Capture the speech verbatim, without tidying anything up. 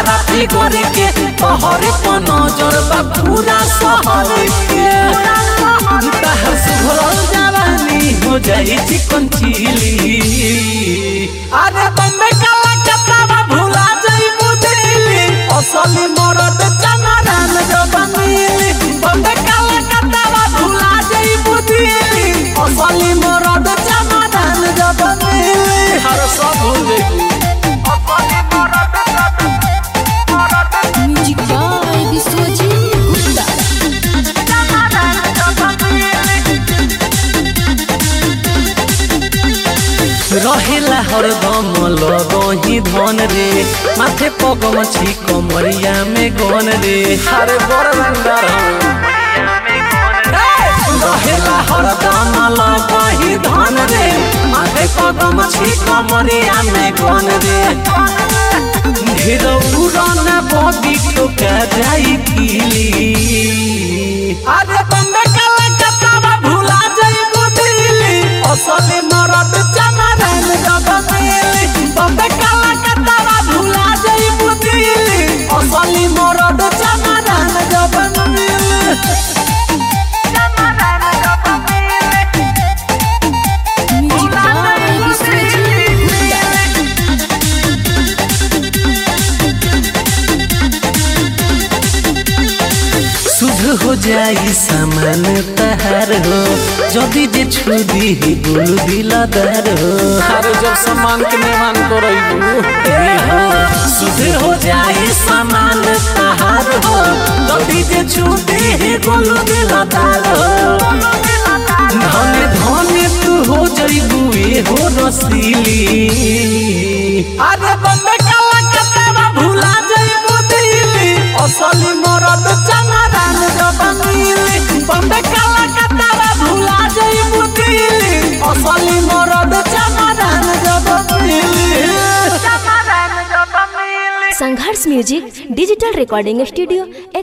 तहरा फिगर के तोहरे पर नजर बा पूरा शहर के तहर सुभरल जवानी हो जाई चिकन चिली अरे बम्बे काला कतवा भुला जाई बुझली असली मरद चमरान जवानी बम्बे काला कतवा भुला जाई बुझली असली मरद चमरान जवानी हर सब भूल गई म्यूजिक बाय विश्वजीत गुप्ता। रहेला हरदम लगही धन रे माथे पगम छी कमरिया में गन रे हरे बरंदर रहेला हरदम लगही धन रे माथे पगम छी कमरिया में गन रे ढेर उड़न बॉडी ठोका जाई किली अरे बम्बे काला कतवा भुला जाई बुझली असली मरद चमरान जवानी बम्बे काला कतवा भुला जाई बुझली असली मरद चमरान जवानी म्यूजिक बाय विश्वजीत गुप्ता। शुद्ध हो जाई सामान तहार हो जदि जे छुदी ही बोल दिलदार हो अरे जब सामान के निर्माण करइबू हो शुद्ध हो जाई सामान तहार हो जदि जे छुदी ही बोल दिलदार हो धने धने तू हो जाइबू ए हो रसीली अरे बम्बे काला कतवा भुला जाइबू दिली असली मरद चमरान जवानी बम्बे काला कतवा भुला जाइबू दिली असली मरद चमरान जवानी संघर्ष म्यूजिक डिजिटल रिकॉर्डिंग स्टूडियो